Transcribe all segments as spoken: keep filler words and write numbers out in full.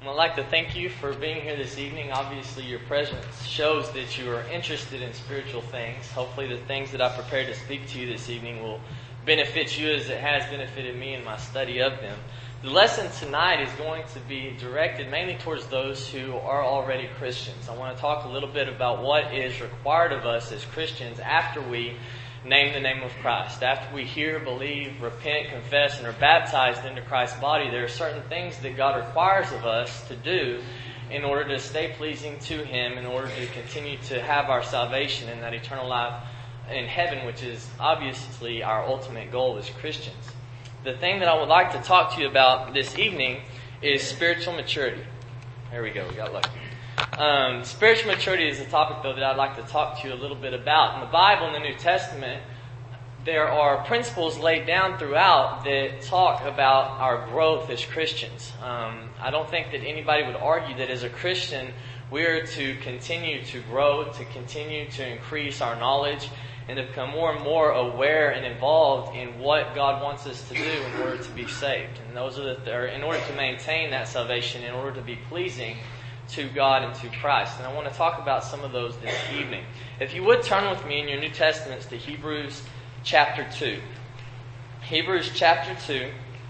I'd like to thank you for being here this evening. Obviously, your presence shows that you are interested in spiritual things. Hopefully, the things that I prepared to speak to you this evening will benefit you as it has benefited me in my study of them. The lesson tonight is going to be directed mainly towards those who are already Christians. I want to talk a little bit about what is required of us as Christians after we name the name of Christ. After we hear, believe, repent, confess, and are baptized into Christ's body, there are certain things that God requires of us to do in order to stay pleasing to Him, in order to continue to have our salvation and that eternal life in heaven, which is obviously our ultimate goal as Christians. The thing that I would like to talk to you about this evening is spiritual maturity. There we go, we got lucky. Um, spiritual maturity is a topic, though, that I'd like to talk to you a little bit about. In the Bible, in the New Testament, there are principles laid down throughout that talk about our growth as Christians. Um, I don't think that anybody would argue that as a Christian, we're to continue to grow, to continue to increase our knowledge, and to become more and more aware and involved in what God wants us to do in order to be saved. And those are the, or in order to maintain that salvation, in order to be pleasing to God and to Christ. And I want to talk about some of those this evening. If you would turn with me in your New Testaments to Hebrews chapter two. Hebrews chapter two,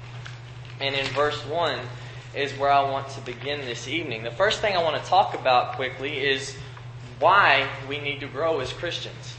and in verse one is where I want to begin this evening. The first thing I want to talk about quickly is why we need to grow as Christians.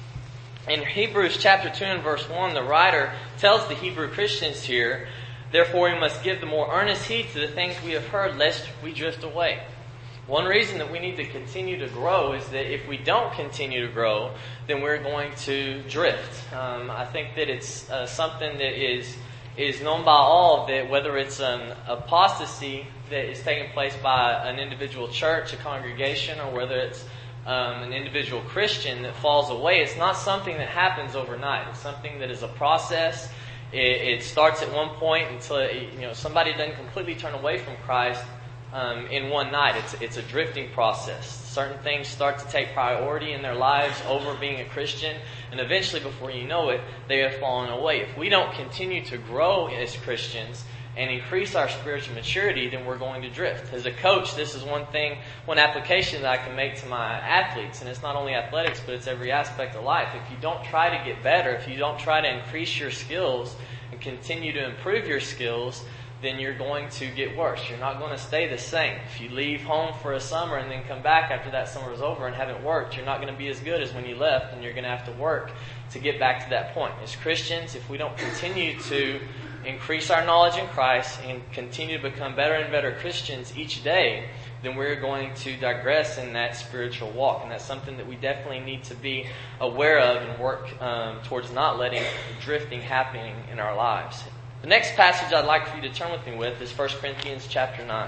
In Hebrews chapter two and verse one, the writer tells the Hebrew Christians here, "Therefore we must give the more earnest heed to the things we have heard, lest we drift away." One reason that we need to continue to grow is that if we don't continue to grow, then we're going to drift. Um, I think that it's uh, something that is is known by all, that whether it's an apostasy that is taking place by an individual church, a congregation, or whether it's um, an individual Christian that falls away, it's not something that happens overnight. It's something that is a process. It, it starts at one point until it, you know somebody doesn't completely turn away from Christ Um, in one night. It's it's a drifting process. Certain things start to take priority in their lives over being a Christian, and eventually, before you know it, they have fallen away. If we don't continue to grow as Christians and increase our spiritual maturity, then we're going to drift. As a coach, this is one thing, one application that I can make to my athletes, and it's not only athletics, but it's every aspect of life. If you don't try to get better, if you don't try to increase your skills and continue to improve your skills, then you're going to get worse. You're not going to stay the same. If you leave home for a summer and then come back after that summer is over and haven't worked, you're not going to be as good as when you left, and you're going to have to work to get back to that point. As Christians, if we don't continue to increase our knowledge in Christ and continue to become better and better Christians each day, then we're going to digress in that spiritual walk. And that's something that we definitely need to be aware of and work um, towards not letting drifting happening in our lives. The next passage I'd like for you to turn with me with is First Corinthians chapter nine.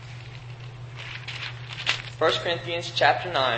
First Corinthians chapter nine.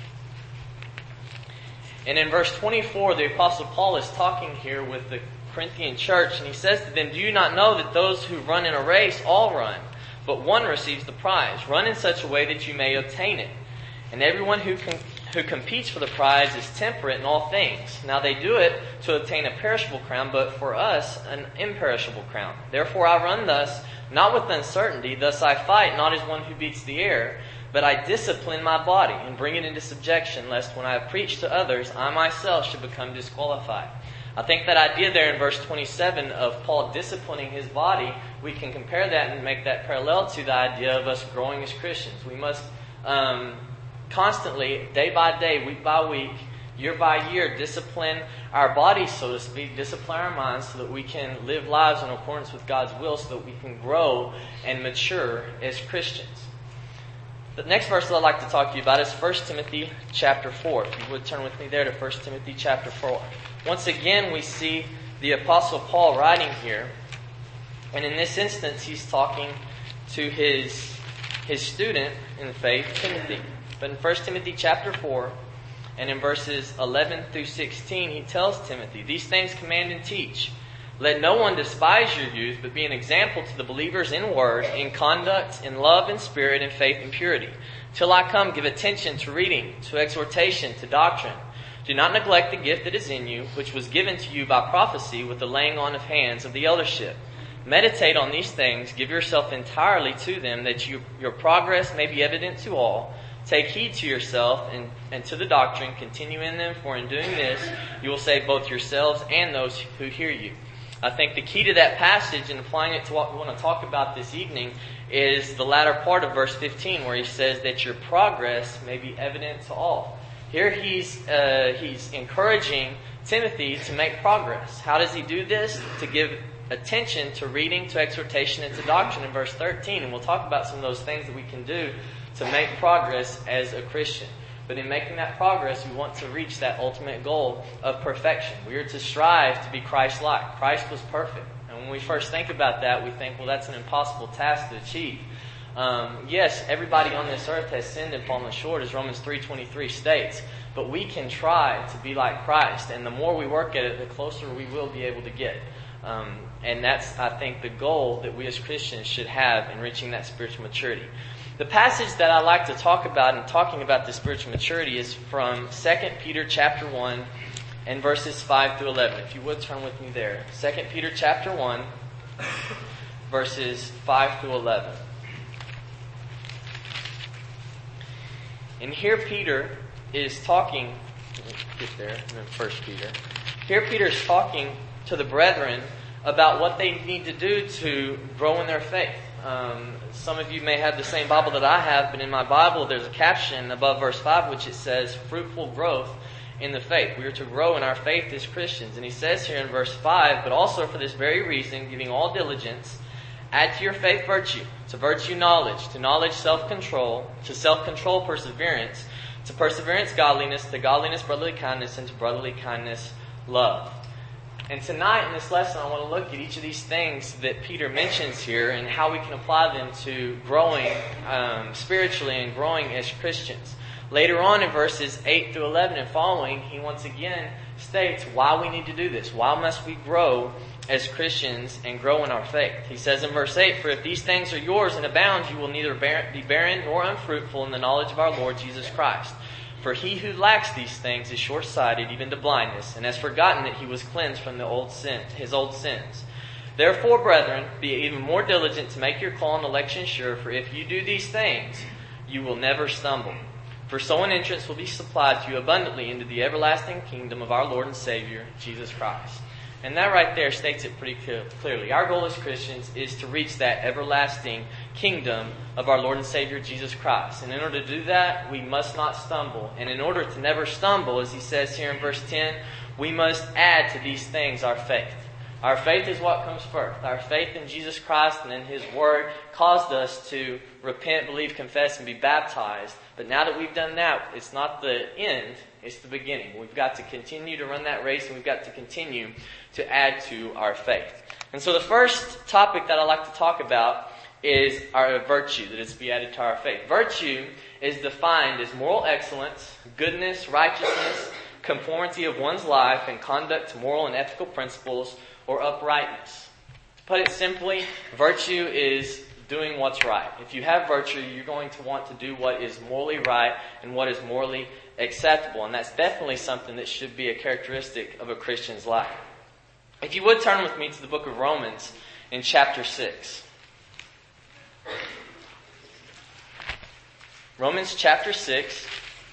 And in verse twenty-four, the Apostle Paul is talking here with the Corinthian church, and he says to them, "Do you not know that those who run in a race all run, but one receives the prize? Run in such a way that you may obtain it. And everyone who can who competes for the prize is temperate in all things. Now they do it to obtain a perishable crown, but for us an imperishable crown. Therefore I run thus, not with uncertainty, thus I fight, not as one who beats the air, but I discipline my body and bring it into subjection, lest when I have preached to others, I myself should become disqualified." I think that idea there in verse twenty-seven of Paul disciplining his body, we can compare that and make that parallel to the idea of us growing as Christians. We must um, constantly, day by day, week by week, year by year, discipline our bodies, so to speak, discipline our minds so that we can live lives in accordance with God's will, so that we can grow and mature as Christians. The next verse that I'd like to talk to you about is First Timothy chapter four. If you would turn with me there to First Timothy chapter four. Once again, we see the Apostle Paul writing here, and in this instance, he's talking to his, his student in the faith, Timothy. But in First Timothy chapter four, and in verses eleven through sixteen, he tells Timothy, "These things command and teach. Let no one despise your youth, but be an example to the believers in word, in conduct, in love, in spirit, in faith, and purity. Till I come, give attention to reading, to exhortation, to doctrine. Do not neglect the gift that is in you, which was given to you by prophecy with the laying on of hands of the eldership. Meditate on these things, give yourself entirely to them, that you, your progress may be evident to all. Take heed to yourself and, and to the doctrine, continue in them, for in doing this you will save both yourselves and those who hear you. I think the key to that passage and applying it to what we want to talk about this evening is the latter part of verse fifteen, where he says that your progress may be evident to all. Here he's uh, he's encouraging Timothy to make progress. How does he do this? To give attention to reading, to exhortation, and to doctrine in verse thirteen. And we'll talk about some of those things that we can do to make progress as a Christian. But in making that progress, we want to reach that ultimate goal of perfection. We are to strive to be Christ-like. Christ was perfect. And when we first think about that, we think, well, that's an impossible task to achieve. Um, yes, everybody on this earth has sinned and fallen short, as Romans three twenty-three states. But we can try to be like Christ. And the more we work at it, the closer we will be able to get. Um, and that's, I think, the goal that we as Christians should have in reaching that spiritual maturity. The passage that I like to talk about in talking about the spiritual maturity is from Second Peter chapter one and verses five through eleven. If you would turn with me there. Second Peter chapter one, verses five through eleven. And here Peter is talking, let me get there, and then First Peter. Here Peter is talking to the brethren about what they need to do to grow in their faith. Um, some of you may have the same Bible that I have, but in my Bible there's a caption above verse five which it says, fruitful growth in the faith. We are to grow in our faith as Christians. And he says here in verse five, but also for this very reason, giving all diligence, add to your faith virtue, to virtue knowledge, to knowledge self-control, to self-control perseverance, to perseverance godliness, to godliness brotherly kindness, and to brotherly kindness love. And tonight in this lesson, I want to look at each of these things that Peter mentions here and how we can apply them to growing um, spiritually and growing as Christians. Later on in verses eight through eleven and following, he once again states why we need to do this. Why must we grow as Christians and grow in our faith? He says in verse eight, for if these things are yours and abound, you will neither be barren nor unfruitful in the knowledge of our Lord Jesus Christ. For he who lacks these things is short-sighted, even to blindness, and has forgotten that he was cleansed from the old sin, his old sins. Therefore, brethren, be even more diligent to make your call and election sure, for if you do these things, you will never stumble. For so an entrance will be supplied to you abundantly into the everlasting kingdom of our Lord and Savior, Jesus Christ. And that right there states it pretty clearly. Our goal as Christians is to reach that everlasting kingdom of our Lord and Savior, Jesus Christ. And in order to do that, we must not stumble. And in order to never stumble, as he says here in verse ten, we must add to these things our faith. Our faith is what comes first. Our faith in Jesus Christ and in His Word caused us to repent, believe, confess, and be baptized. But now that we've done that, it's not the end, it's the beginning. We've got to continue to run that race, and we've got to continue to add to our faith. And so the first topic that I'd like to talk about is our virtue that is to be added to our faith. Virtue is defined as moral excellence, goodness, righteousness, conformity of one's life and conduct to moral and ethical principles, or uprightness. To put it simply, virtue is doing what's right. If you have virtue, you're going to want to do what is morally right and what is morally acceptable. And that's definitely something that should be a characteristic of a Christian's life. If you would turn with me to the book of Romans in chapter six. Romans chapter six.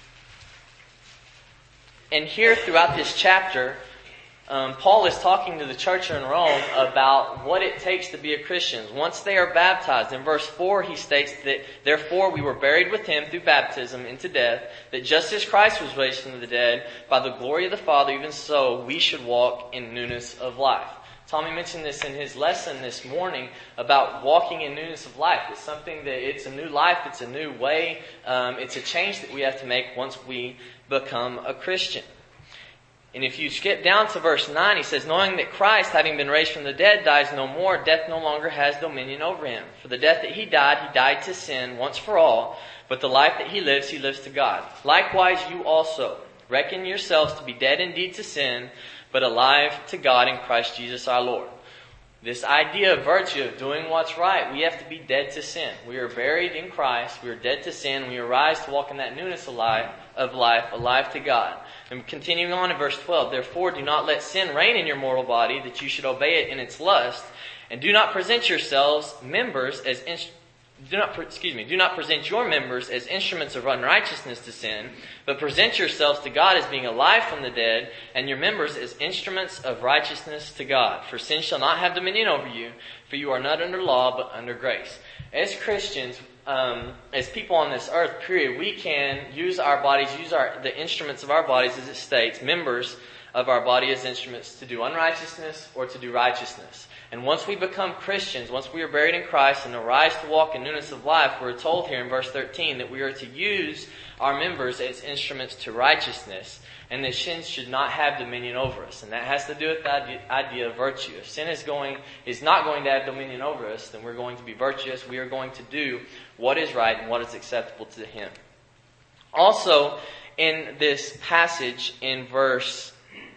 And here throughout this chapter, Um, Paul is talking to the church in Rome about what it takes to be a Christian. Once they are baptized, in verse four he states that, therefore we were buried with him through baptism into death, that just as Christ was raised from the dead by the glory of the Father, even so we should walk in newness of life. Tommy mentioned this in his lesson this morning about walking in newness of life. It's something that it's a new life, it's a new way, um, it's a change that we have to make once we become a Christian. And if you skip down to verse nine, he says, knowing that Christ, having been raised from the dead, dies no more, death no longer has dominion over him. For the death that he died, he died to sin once for all, but the life that he lives, he lives to God. Likewise, you also reckon yourselves to be dead indeed to sin, but alive to God in Christ Jesus our Lord. This idea of virtue, of doing what's right, we have to be dead to sin. We are buried in Christ, we are dead to sin, we arise to walk in that newness of life, of life, alive to God. And continuing on in verse twelve, therefore do not let sin reign in your mortal body, that you should obey it in its lust, And do not present yourselves members as instruments. Do not, excuse me, do not present your members as instruments of unrighteousness to sin, but present yourselves to God as being alive from the dead, and your members as instruments of righteousness to God. For sin shall not have dominion over you, for you are not under law, but under grace. As Christians, um, as people on this earth, period, we can use our bodies, use our the instruments of our bodies, as it states, members of our body as instruments to do unrighteousness or to do righteousness. And once we become Christians, once we are buried in Christ and arise to walk in newness of life, we're told here in verse thirteen that we are to use our members as instruments to righteousness, and that sin should not have dominion over us. And that has to do with the idea of virtue. If sin is going is not going to have dominion over us, then we're going to be virtuous. We are going to do what is right and what is acceptable to Him. Also, in this passage in verse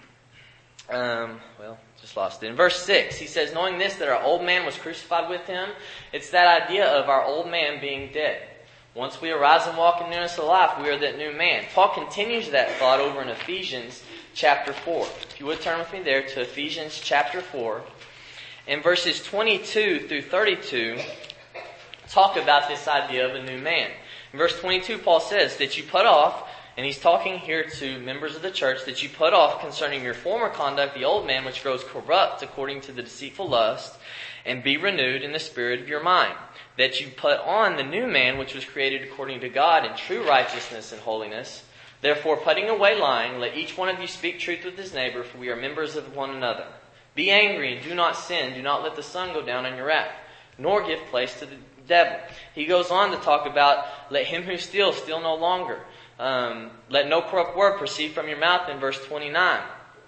Um, well, just lost it. In verse six, he says, knowing this, that our old man was crucified with Him. It's that idea of our old man being dead. Once we arise and walk in newness of life, we are that new man. Paul continues that thought over in Ephesians chapter four. If you would turn with me there to Ephesians chapter four. In verses twenty-two through thirty-two, talk about this idea of a new man. In verse twenty-two, Paul says that you put off, and he's talking here to members of the church, that you put off concerning your former conduct the old man which grows corrupt according to the deceitful lust, and be renewed in the spirit of your mind. That you put on the new man which was created according to God in true righteousness and holiness. Therefore, putting away lying, let each one of you speak truth with his neighbor, for we are members of one another. Be angry and do not sin. Do not let the sun go down on your wrath, nor give place to the devil. He goes on to talk about, let him who steals steal no longer. Um, let no corrupt word proceed from your mouth in verse twenty-nine.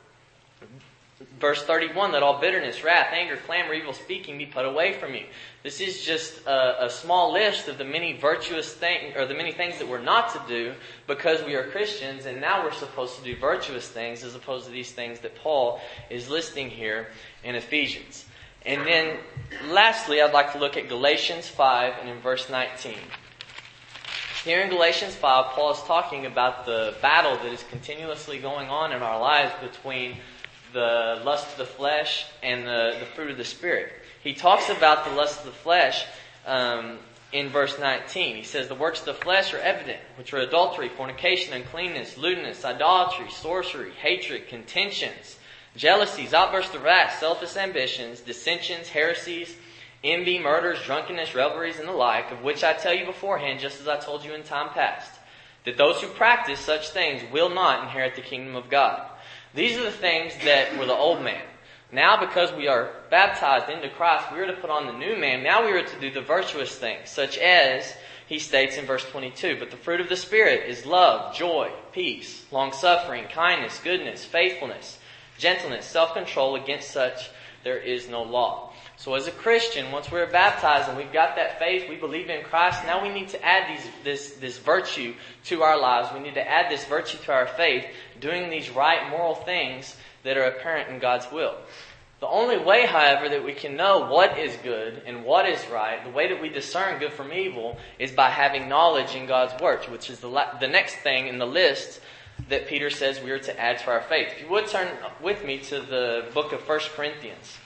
Verse thirty-one, let all bitterness, wrath, anger, clamor, evil speaking be put away from you. This is just a, a small list of the many virtuous things, or the many things that we're not to do because we are Christians, and now we're supposed to do virtuous things as opposed to these things that Paul is listing here in Ephesians. And then lastly, I'd like to look at Galatians five and in verse nineteen. Here in Galatians five, Paul is talking about the battle that is continuously going on in our lives between the lust of the flesh and the, the fruit of the Spirit. He talks about the lust of the flesh um, in verse nineteen. He says, the works of the flesh are evident, which are adultery, fornication, uncleanness, lewdness, idolatry, sorcery, hatred, contentions, jealousies, outbursts of wrath, selfish ambitions, dissensions, heresies, envy, murders, drunkenness, revelries, and the like, of which I tell you beforehand, just as I told you in time past, that those who practice such things will not inherit the kingdom of God. These are the things that were the old man. Now, because we are baptized into Christ, we are to put on the new man. Now we are to do the virtuous things, such as he states in verse twenty-two, but the fruit of the Spirit is love, joy, peace, long-suffering, kindness, goodness, faithfulness, gentleness, self-control. Against such there is no law. So as a Christian, once we're baptized and we've got that faith, we believe in Christ, now we need to add these, this, this virtue to our lives. We need to add this virtue to our faith, doing these right moral things that are apparent in God's will. The only way, however, that we can know what is good and what is right, the way that we discern good from evil, is by having knowledge in God's Word, which is the, la- the next thing in the list that Peter says we are to add to our faith. If you would turn with me to the book of First Corinthians.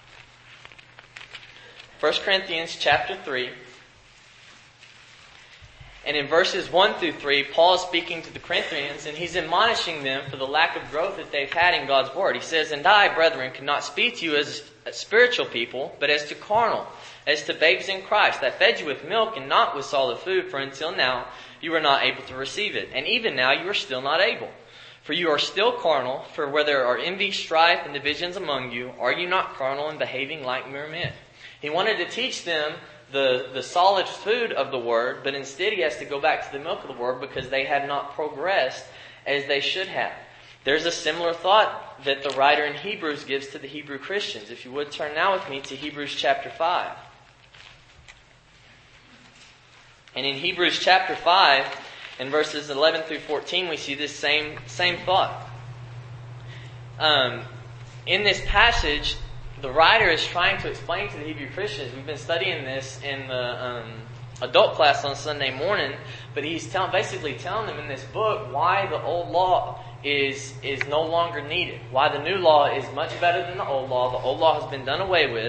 First Corinthians chapter three. And in verses one through three, Paul is speaking to the Corinthians, and he's admonishing them for the lack of growth that they've had in God's Word. He says, and I, brethren, cannot speak to you as spiritual people, but as to carnal, as to babes in Christ. I fed you with milk and not with solid food, for until now you were not able to receive it. And even now you are still not able. For you are still carnal, for where there are envy, strife, and divisions among you, are you not carnal and behaving like mere men? He wanted to teach them the, the solid food of the Word, but instead he has to go back to the milk of the Word because they had not progressed as they should have. There's a similar thought that the writer in Hebrews gives to the Hebrew Christians. If you would turn now with me to Hebrews chapter five. And in Hebrews chapter five, in verses eleven through fourteen, we see this same, same thought. Um, in this passage, the writer is trying to explain to the Hebrew Christians, we've been studying this in the um, adult class on Sunday morning, but he's tell, basically telling them in this book why the old law is is no longer needed, why the new law is much better than the old law. The old law has been done away with,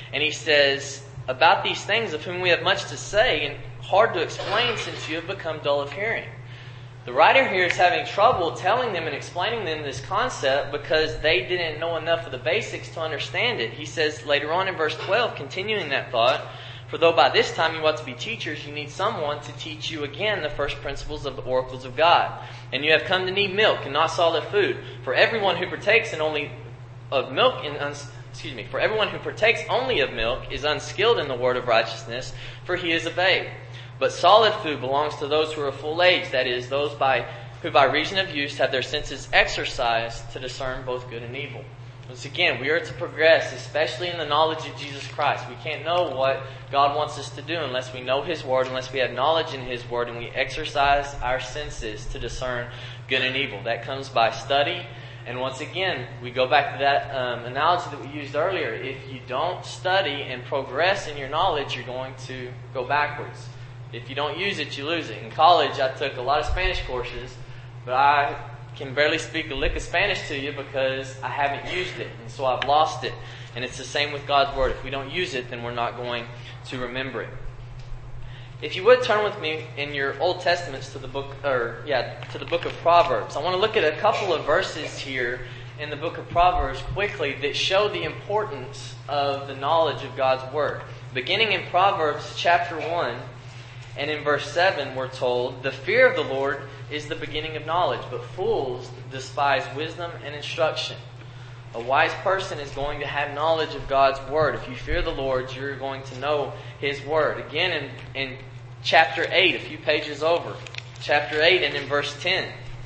And he says, about these things of whom we have much to say and hard to explain since you have become dull of hearing. The writer here is having trouble telling them and explaining them this concept because they didn't know enough of the basics to understand it. He says later on in verse twelve, continuing that thought, for though by this time you ought to be teachers, you need someone to teach you again the first principles of the oracles of God. And you have come to need milk and not solid food. For everyone who partakes in only of milk and uns- excuse me, for everyone who partakes only of milk is unskilled in the word of righteousness, for he is a babe. But solid food belongs to those who are full age, that is, those by who by reason of use have their senses exercised to discern both good and evil. Once again, we are to progress, especially in the knowledge of Jesus Christ. We can't know what God wants us to do unless we know His Word, unless we have knowledge in His Word, and we exercise our senses to discern good and evil. That comes by study. And once again, we go back to that um, analogy that we used earlier. If you don't study and progress in your knowledge, you're going to go backwards. If you don't use it, you lose it. In college, I took a lot of Spanish courses, but I can barely speak a lick of Spanish to you because I haven't used it, and so I've lost it. And it's the same with God's Word. If we don't use it, then we're not going to remember it. If you would turn with me in your Old Testaments to the book, or yeah, to the book of Proverbs. I want to look at a couple of verses here in the book of Proverbs quickly that show the importance of the knowledge of God's Word. Beginning in Proverbs chapter one, and in verse seven, we're told, the fear of the Lord is the beginning of knowledge, but fools despise wisdom and instruction. A wise person is going to have knowledge of God's Word. If you fear the Lord, you're going to know His Word. Again, in, in chapter eight, a few pages over, chapter eight and in verse ten,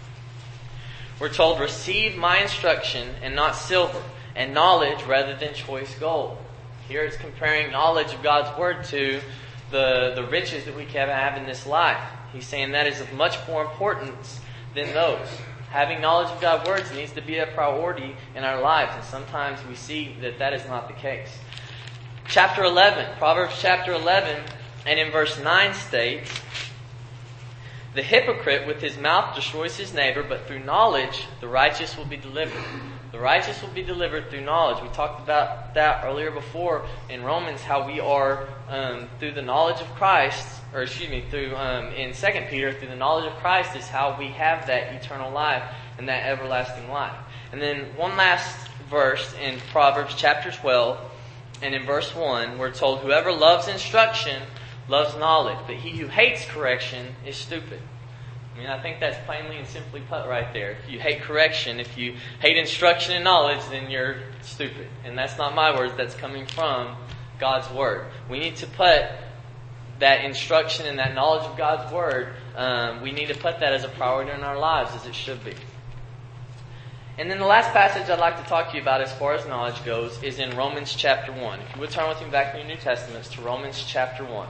we're told, receive my instruction and not silver, and knowledge rather than choice gold. Here it's comparing knowledge of God's Word to the, the riches that we can have in this life. He's saying that is of much more importance than those. Having knowledge of God's words needs to be a priority in our lives, and sometimes we see that that is not the case. Chapter eleven, Proverbs chapter eleven, and in verse nine states, the hypocrite with his mouth destroys his neighbor, but through knowledge the righteous will be delivered. The righteous will be delivered through knowledge. We talked about that earlier before in Romans, how we are, um, through the knowledge of Christ, or excuse me, through um, in Second Peter, through the knowledge of Christ is how we have that eternal life and that everlasting life. And then one last verse in Proverbs chapter twelve, and in verse one, we're told, whoever loves instruction loves knowledge, but he who hates correction is stupid. I mean, I think that's plainly and simply put right there. If you hate correction, if you hate instruction and knowledge, then you're stupid. And that's not my words, that's coming from God's Word. We need to put that instruction and that knowledge of God's Word, um, we need to put that as a priority in our lives, as it should be. And then the last passage I'd like to talk to you about as far as knowledge goes is in Romans chapter one. If you would turn with me back in your New Testaments to Romans chapter one.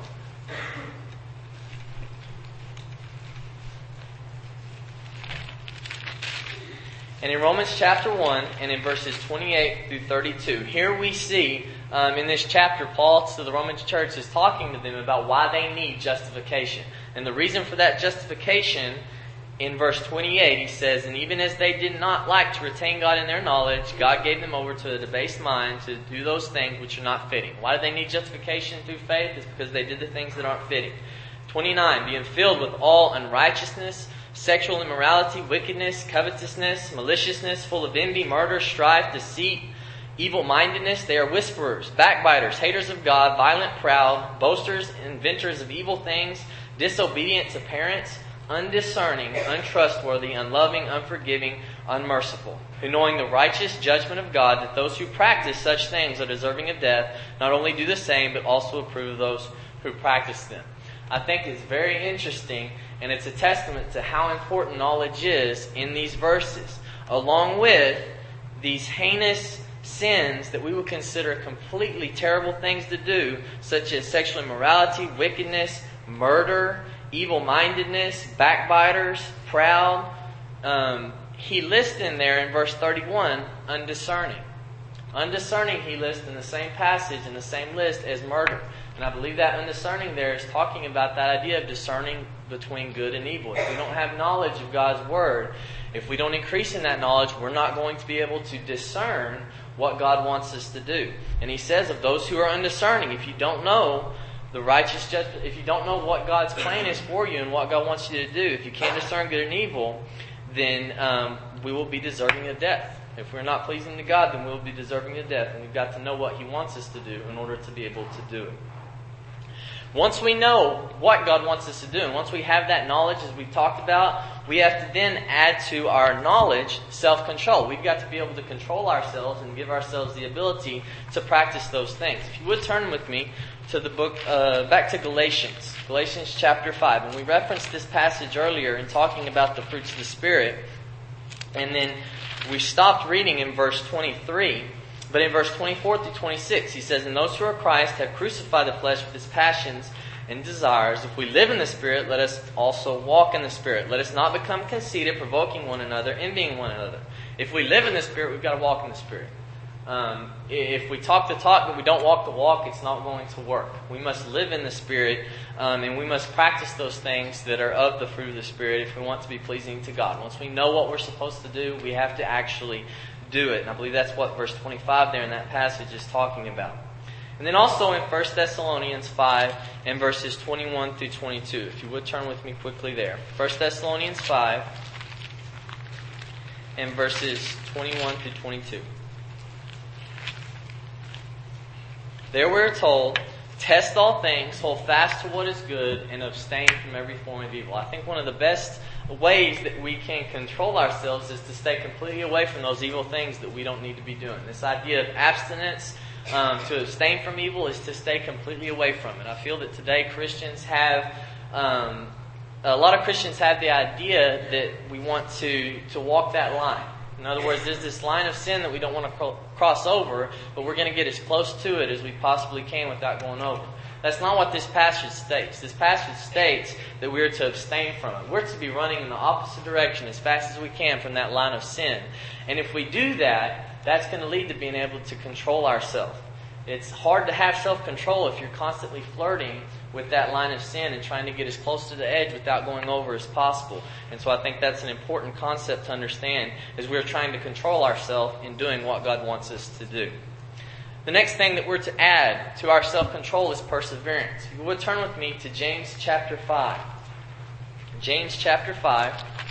And in Romans chapter one, and in verses twenty-eight through thirty-two, here we see, um, in this chapter, Paul to the Roman church is talking to them about why they need justification. And the reason for that justification, in verse twenty-eight, he says, and even as they did not like to retain God in their knowledge, God gave them over to a debased mind to do those things which are not fitting. Why do they need justification through faith? It's because they did the things that aren't fitting. twenty-nine, being filled with all unrighteousness, sexual immorality, wickedness, covetousness, maliciousness, full of envy, murder, strife, deceit, evil-mindedness. They are whisperers, backbiters, haters of God, violent, proud, boasters, inventors of evil things, disobedient to parents, undiscerning, untrustworthy, unloving, unforgiving, unmerciful, who knowing the righteous judgment of God, that those who practice such things are deserving of death, not only do the same, but also approve of those who practice them. I think it's very interesting, and it's a testament to how important knowledge is in these verses, along with these heinous sins that we would consider completely terrible things to do, such as sexual immorality, wickedness, murder, evil-mindedness, backbiters, proud. Um, he lists in there in verse thirty-one, undiscerning. Undiscerning he lists in the same passage, in the same list as murder. And I believe that undiscerning there is talking about that idea of discerning between good and evil. If we don't have knowledge of God's Word, if we don't increase in that knowledge, we're not going to be able to discern what God wants us to do. And he says of those who are undiscerning, if you don't know the righteous judgment, if you don't know what God's plan is for you and what God wants you to do, if you can't discern good and evil, then um, we will be deserving of death. If we're not pleasing to God, then we'll be deserving of death. And we've got to know what he wants us to do in order to be able to do it. Once we know what God wants us to do, and once we have that knowledge, as we've talked about, we have to then add to our knowledge self-control. We've got to be able to control ourselves and give ourselves the ability to practice those things. If you would turn with me to the book, uh, back to Galatians, Galatians chapter five. And we referenced this passage earlier in talking about the fruits of the Spirit. And then we stopped reading in verse twenty-three. But in verse twenty-four through twenty-six, he says, "And those who are Christ have crucified the flesh with its passions and desires. If we live in the Spirit, let us also walk in the Spirit. Let us not become conceited, provoking one another, envying one another." If we live in the Spirit, we've got to walk in the Spirit. Um, if we talk the talk but we don't walk the walk, it's not going to work. We must live in the Spirit, um, and we must practice those things that are of the fruit of the Spirit if we want to be pleasing to God. Once we know what we're supposed to do, we have to actually do it. And I believe that's what verse twenty-five there in that passage is talking about. And then also in First Thessalonians five and verses twenty-one through twenty-two. If you would turn with me quickly there. First Thessalonians five and verses twenty-one through twenty-two. There we're told, "Test all things, hold fast to what is good, and abstain from every form of evil." I think one of the best ways that we can control ourselves is to stay completely away from those evil things that we don't need to be doing. This idea of abstinence, um, to abstain from evil, is to stay completely away from it. I feel that today Christians have, um, a lot of Christians have the idea that we want to, to walk that line. In other words, there's this line of sin that we don't want to cro- cross over, but we're going to get as close to it as we possibly can without going over. That's not what this passage states. This passage states that we are to abstain from it. We're to be running in the opposite direction as fast as we can from that line of sin. And if we do that, that's going to lead to being able to control ourselves. It's hard to have self-control if you're constantly flirting with that line of sin and trying to get as close to the edge without going over as possible. And so I think that's an important concept to understand as we're trying to control ourselves in doing what God wants us to do. The next thing that we're to add to our self-control is perseverance. If you would turn with me to James chapter five. James chapter five.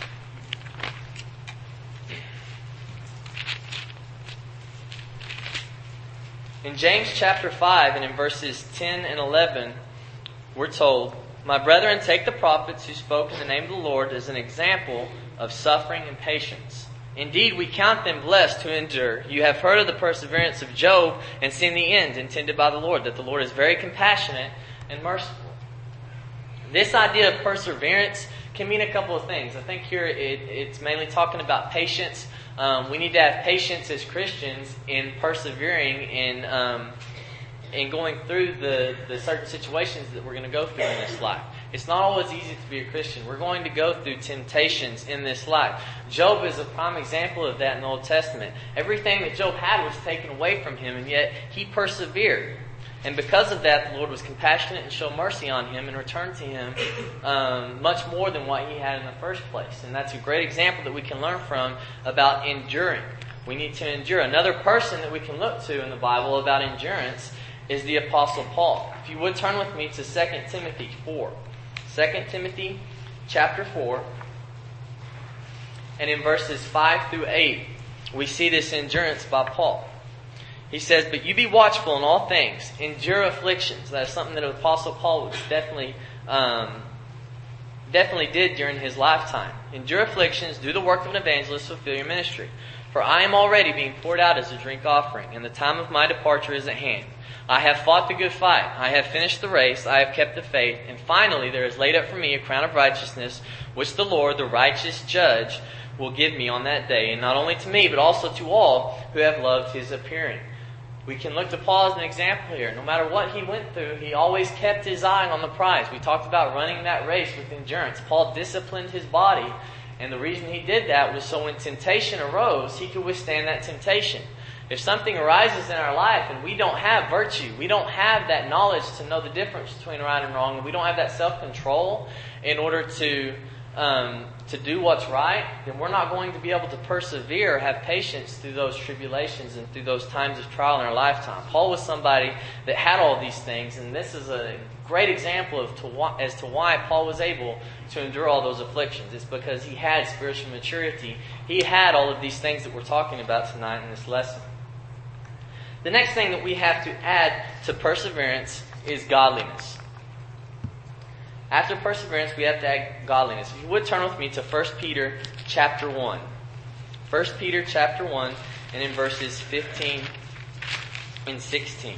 In James chapter five and in verses ten and eleven, we're told, "My brethren, take the prophets who spoke in the name of the Lord as an example of suffering and patience. Indeed, we count them blessed who endure. You have heard of the perseverance of Job and seen the end intended by the Lord, that the Lord is very compassionate and merciful." This idea of perseverance can mean a couple of things. I think here it, it's mainly talking about patience. Um, we need to have patience as Christians in persevering in um, in going through the, the certain situations that we're going to go through in this life. It's not always easy to be a Christian. We're going to go through temptations in this life. Job is a prime example of that in the Old Testament. Everything that Job had was taken away from him, and yet he persevered. And because of that, the Lord was compassionate and showed mercy on him and returned to him um, much more than what he had in the first place. And that's a great example that we can learn from about enduring. We need to endure. Another person that we can look to in the Bible about endurance is the Apostle Paul. If you would turn with me to Second Timothy four. Second Timothy chapter four. And in verses five through eight, we see this endurance by Paul. He says, "But you be watchful in all things, endure afflictions." That is something that the Apostle Paul was definitely, um, definitely did during his lifetime. "Endure afflictions, do the work of an evangelist, fulfill your ministry. For I am already being poured out as a drink offering, and the time of my departure is at hand. I have fought the good fight. I have finished the race. I have kept the faith. And finally, there is laid up for me a crown of righteousness, which the Lord, the righteous judge, will give me on that day. And not only to me, but also to all who have loved his appearing." We can look to Paul as an example here. No matter what he went through, he always kept his eye on the prize. We talked about running that race with endurance. Paul disciplined his body, and the reason he did that was so when temptation arose, he could withstand that temptation. If something arises in our life and we don't have virtue, we don't have that knowledge to know the difference between right and wrong, and we don't have that self-control in order to um, to do what's right, then we're not going to be able to persevere, have patience through those tribulations and through those times of trial in our lifetime. Paul was somebody that had all these things, and this is a great example of to why, as to why Paul was able to endure all those afflictions. It's because he had spiritual maturity. He had all of these things that we're talking about tonight in this lesson. The next thing that we have to add to perseverance is godliness. After perseverance, we have to add godliness. If you would turn with me to First Peter chapter one. First Peter chapter one, and in verses fifteen and sixteen.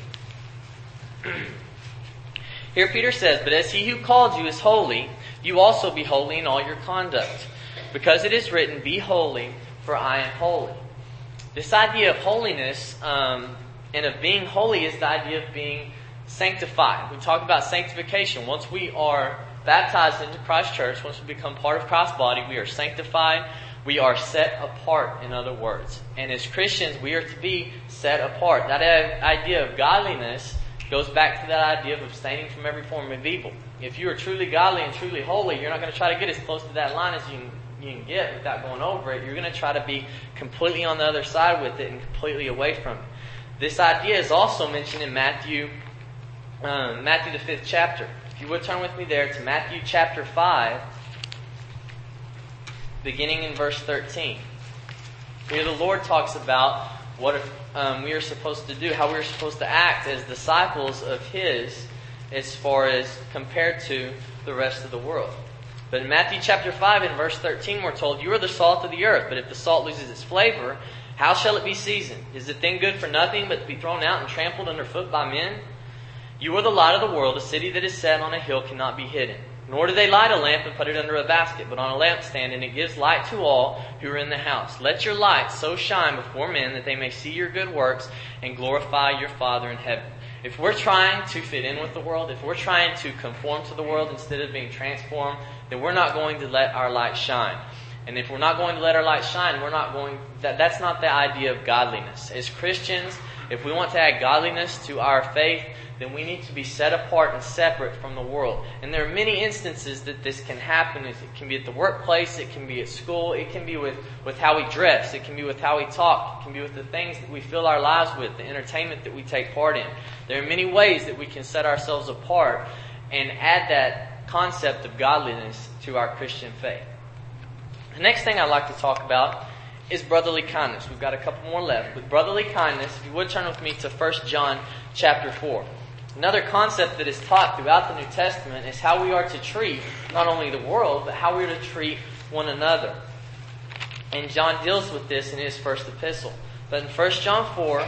Here Peter says, "But as he who called you is holy, you also be holy in all your conduct. Because it is written, 'Be holy, for I am holy.'" This idea of holiness um, and of being holy is the idea of being sanctified. We talk about sanctification. Once we are baptized into Christ's church, once we become part of Christ's body, we are sanctified. We are set apart, in other words. And as Christians, we are to be set apart. That idea of godliness goes back to that idea of abstaining from every form of evil. If you are truly godly and truly holy, you're not going to try to get as close to that line as you can, you can get without going over it. You're going to try to be completely on the other side with it and completely away from it. This idea is also mentioned in Matthew Um, Matthew the fifth chapter. If you would turn with me there to Matthew chapter five, beginning in verse thirteen. Here the Lord talks about what um, we are supposed to do, how we are supposed to act as disciples of His as far as compared to the rest of the world. But in Matthew chapter five and verse thirteen we're told, "You are the salt of the earth, but if the salt loses its flavor, how shall it be seasoned? Is it then good for nothing but to be thrown out and trampled underfoot by men? You are the light of the world. A city that is set on a hill cannot be hidden. Nor do they light a lamp and put it under a basket, but on a lampstand, and it gives light to all who are in the house. Let your light so shine before men that they may see your good works and glorify your Father in heaven." If we're trying to fit in with the world, if we're trying to conform to the world instead of being transformed, then we're not going to let our light shine. And if we're not going to let our light shine, we're not going, that, that's not the idea of godliness. As Christians, if we want to add godliness to our faith, then we need to be set apart and separate from the world. And there are many instances that this can happen. It can be at the workplace, it can be at school, it can be with, with how we dress, it can be with how we talk, it can be with the things that we fill our lives with, the entertainment that we take part in. There are many ways that we can set ourselves apart and add that concept of godliness to our Christian faith. The next thing I'd like to talk about is brotherly kindness. We've got a couple more left. With brotherly kindness, if you would turn with me to First John chapter four. Another concept that is taught throughout the New Testament is how we are to treat not only the world, but how we are to treat one another. And John deals with this in his first epistle. But in First John four,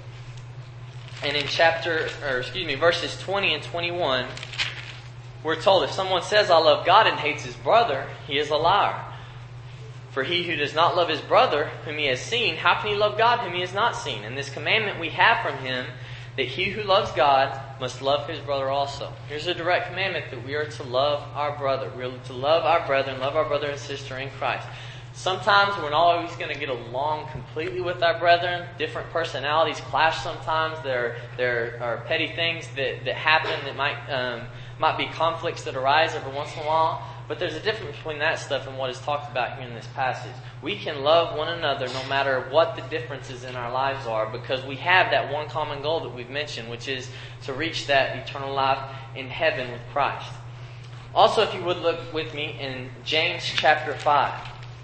and in chapter, or excuse me, verses twenty and twenty-one, we're told, "If someone says, 'I love God,' and hates his brother, he is a liar. For he who does not love his brother, whom he has seen, how can he love God whom he has not seen? And this commandment we have from him, that he who loves God must love his brother also." Here's a direct commandment that we are to love our brother. We are to love our brethren, love our brother and sister in Christ. Sometimes we're not always going to get along completely with our brethren. Different personalities clash sometimes. There, there are petty things that, that happen that might, um, might be conflicts that arise every once in a while. But there's a difference between that stuff and what is talked about here in this passage. We can love one another no matter what the differences in our lives are, because we have that one common goal that we've mentioned, which is to reach that eternal life in heaven with Christ. Also, if you would look with me in James chapter five.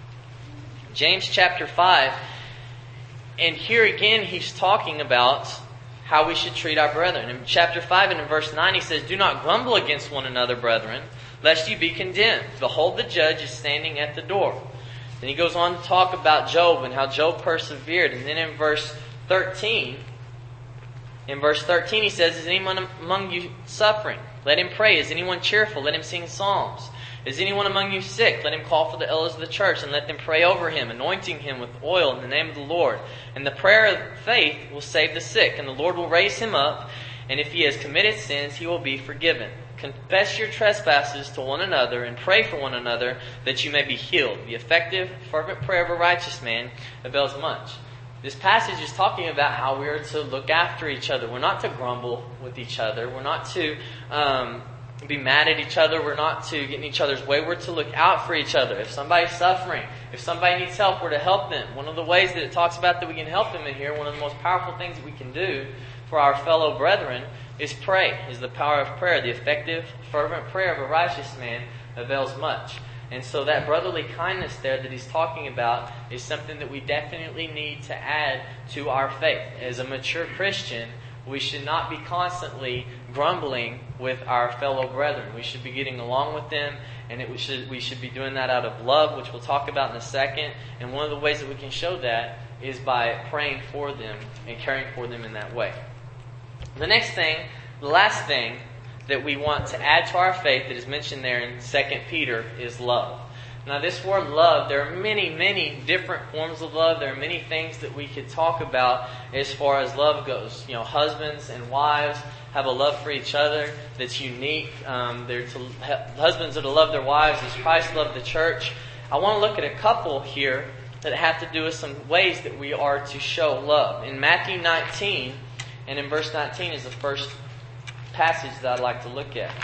James chapter five. And here again, he's talking about how we should treat our brethren. In chapter five and in verse nine, he says, "Do not grumble against one another, brethren, lest you be condemned. Behold, the judge is standing at the door." Then he goes on to talk about Job and how Job persevered. And then in verse thirteen, in verse thirteen he says, "Is anyone among you suffering? Let him pray. Is anyone cheerful? Let him sing psalms. Is anyone among you sick? Let him call for the elders of the church and let them pray over him, anointing him with oil in the name of the Lord. And the prayer of faith will save the sick, and the Lord will raise him up. And if he has committed sins, he will be forgiven. Confess your trespasses to one another and pray for one another that you may be healed. The effective, fervent prayer of a righteous man avails much." This passage is talking about how we are to look after each other. We're not to grumble with each other. We're not to um, be mad at each other. We're not to get in each other's way. We're to look out for each other. If somebody's suffering, if somebody needs help, we're to help them. One of the ways that it talks about that we can help them in here, one of the most powerful things that we can do for our fellow brethren is pray, is the power of prayer. The effective, fervent prayer of a righteous man avails much. And so that brotherly kindness there that he's talking about is something that we definitely need to add to our faith. As a mature Christian, we should not be constantly grumbling with our fellow brethren. We should be getting along with them, and it, we should we should be doing that out of love, which we'll talk about in a second. And one of the ways that we can show that is by praying for them and caring for them in that way. The next thing, the last thing that we want to add to our faith that is mentioned there in Second Peter is love. Now this word love, there are many, many different forms of love. There are many things that we could talk about as far as love goes. You know, husbands and wives have a love for each other that's unique. Um, they're to, husbands are to love their wives as Christ loved the church. I want to look at a couple here that have to do with some ways that we are to show love. In Matthew nineteen, and in verse nineteen is the first passage that I'd like to look at.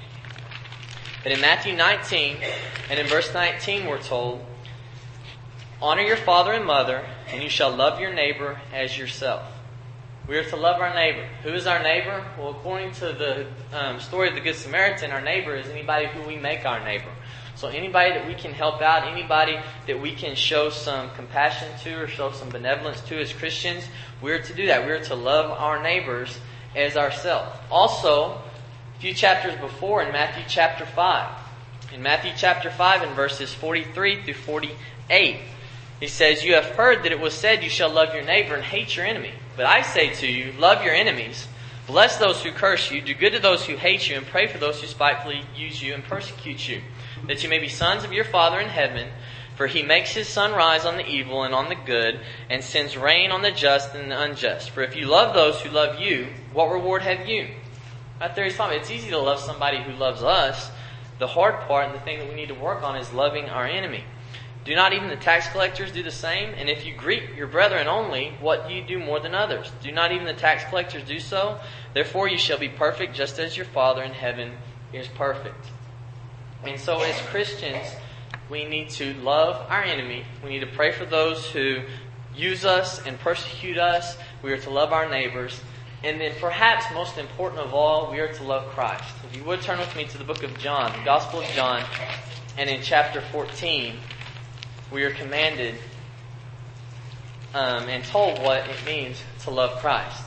But in Matthew nineteen, and in verse nineteen, we're told, "Honor your father and mother, and you shall love your neighbor as yourself." We are to love our neighbor. Who is our neighbor? Well, according to the um, story of the Good Samaritan, our neighbor is anybody who we make our neighbor. So anybody that we can help out, anybody that we can show some compassion to or show some benevolence to as Christians, we're to do that. We're to love our neighbors as ourselves. Also, a few chapters before in Matthew chapter five. In Matthew chapter five in verses forty-three through forty-eight, he says, "You have heard that it was said, you shall love your neighbor and hate your enemy. But I say to you, love your enemies, bless those who curse you, do good to those who hate you, and pray for those who spitefully use you and persecute you, that you may be sons of your Father in heaven. For He makes His sun rise on the evil and on the good, and sends rain on the just and the unjust. For if you love those who love you, what reward have you?" Right there he's talking. It's easy to love somebody who loves us. The hard part and the thing that we need to work on is loving our enemy. "Do not even the tax collectors do the same? And if you greet your brethren only, what do you do more than others? Do not even the tax collectors do so? Therefore you shall be perfect, just as your Father in heaven is perfect." And so as Christians, we need to love our enemy. We need to pray for those who use us and persecute us. We are to love our neighbors. And then perhaps most important of all, we are to love Christ. If you would turn with me to the book of John, the Gospel of John, and in chapter fourteen, we are commanded um, and told what it means to love Christ.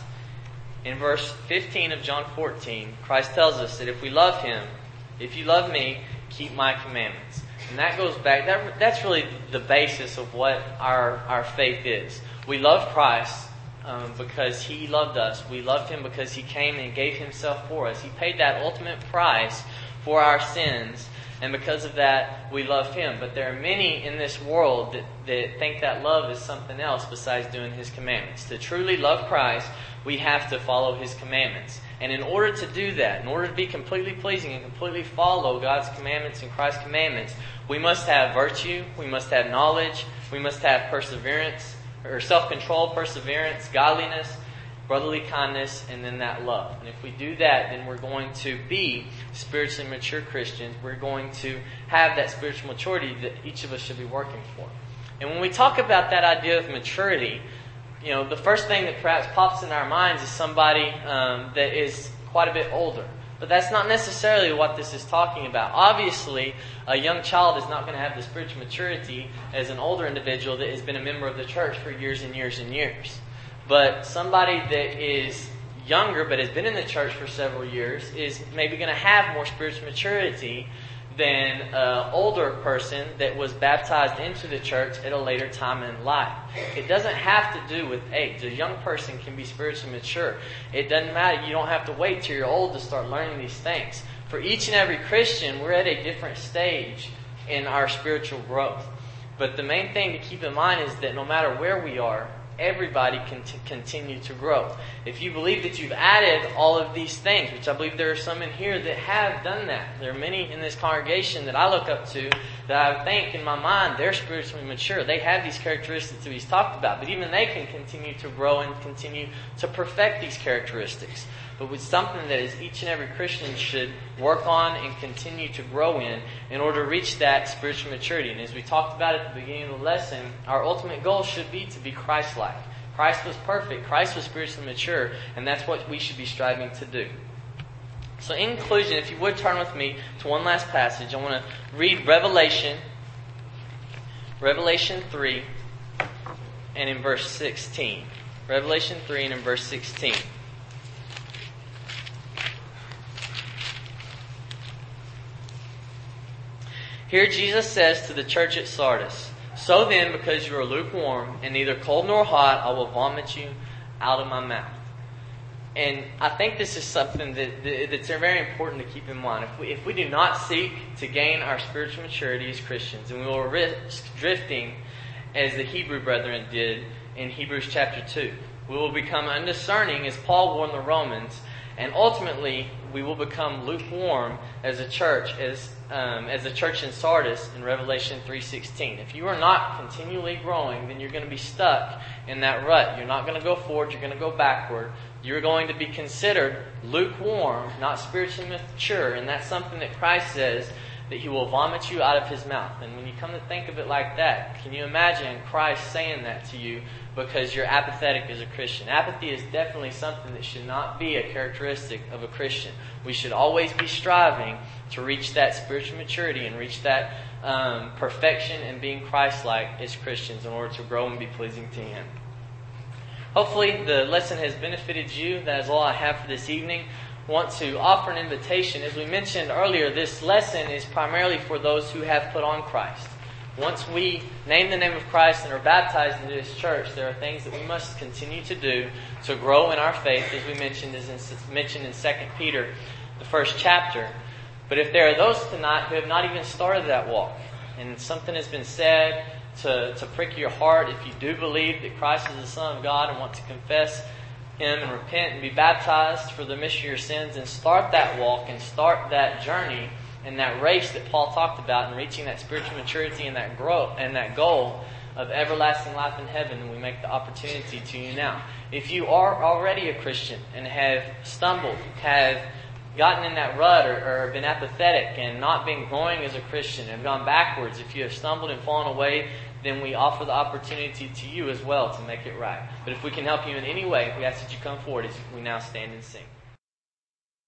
In verse fifteen of John fourteen, Christ tells us that if we love Him, if you love me, keep my commandments. And that goes back, that, that's really the basis of what our, our faith is. We love Christ um, because He loved us. We loved Him because He came and gave Himself for us. He paid that ultimate price for our sins. And because of that, we love Him. But there are many in this world that, that think that love is something else besides doing His commandments. To truly love Christ, we have to follow His commandments. And in order to do that, in order to be completely pleasing and completely follow God's commandments and Christ's commandments, we must have virtue, we must have knowledge, we must have perseverance, or self-control, perseverance, godliness, brotherly kindness, and then that love. And if we do that, then we're going to be spiritually mature Christians. We're going to have that spiritual maturity that each of us should be working for. And when we talk about that idea of maturity, you know, the first thing that perhaps pops in our minds is somebody um, that is quite a bit older. But that's not necessarily what this is talking about. Obviously, a young child is not going to have the spiritual maturity as an older individual that has been a member of the church for years and years and years. But somebody that is younger but has been in the church for several years is maybe going to have more spiritual maturity than an older person that was baptized into the church at a later time in life. It doesn't have to do with age. A young person can be spiritually mature. It doesn't matter. You don't have to wait till you're old to start learning these things. For each and every Christian, we're at a different stage in our spiritual growth. But the main thing to keep in mind is that no matter where we are, everybody can t- continue to grow. If you believe that you've added all of these things, which I believe there are some in here that have done that. There are many in this congregation that I look up to that I think in my mind they're spiritually mature. They have these characteristics that he's talked about, but even they can continue to grow and continue to perfect these characteristics. but it's something that is each and every Christian should work on and continue to grow in in order to reach that spiritual maturity. And as we talked about at the beginning of the lesson, our ultimate goal should be to be Christ-like. Christ was perfect. Christ was spiritually mature, and that's what we should be striving to do. So in conclusion, if you would turn with me to one last passage, I want to read Revelation, Revelation three, and in verse sixteen. Revelation three and in verse sixteen. Here Jesus says to the church at Sardis, "So then, because you are lukewarm and neither cold nor hot, I will vomit you out of my mouth." And I think this is something that, that that's very important to keep in mind. If we if we do not seek to gain our spiritual maturity as Christians, and we will risk drifting as the Hebrew brethren did in Hebrews chapter two. We will become undiscerning as Paul warned the Romans, and ultimately we will become lukewarm as a church, as um, as a church in Sardis in Revelation three sixteen. If you are not continually growing, then you're going to be stuck in that rut. You're not going to go forward, you're going to go backward. You're going to be considered lukewarm, not spiritually mature, and that's something that Christ says that He will vomit you out of His mouth. And when you come to think of it like that, can you imagine Christ saying that to you because you're apathetic as a Christian? Apathy is definitely something that should not be a characteristic of a Christian. We should always be striving to reach that spiritual maturity and reach that um, perfection and being Christ-like as Christians in order to grow and be pleasing to Him. Hopefully the lesson has benefited you. That is all I have for this evening. Want to offer an invitation. As we mentioned earlier, this lesson is primarily for those who have put on Christ. Once we name the name of Christ and are baptized into His church, there are things that we must continue to do to grow in our faith, as we mentioned, as in, mentioned in Second Peter, the first chapter. But if there are those tonight who have not even started that walk, and something has been said to, to prick your heart, if you do believe that Christ is the Son of God and want to confess Him and repent and be baptized for the remission of your sins and start that walk and start that journey and that race that Paul talked about and reaching that spiritual maturity and that growth and that goal of everlasting life in heaven, then we make the opportunity to you now. If you are already a Christian and have stumbled, have gotten in that rut or, or been apathetic and not been growing as a Christian and gone backwards, if you have stumbled and fallen away, then we offer the opportunity to you as well to make it right. But if we can help you in any way, we ask that you come forward as we now stand and sing.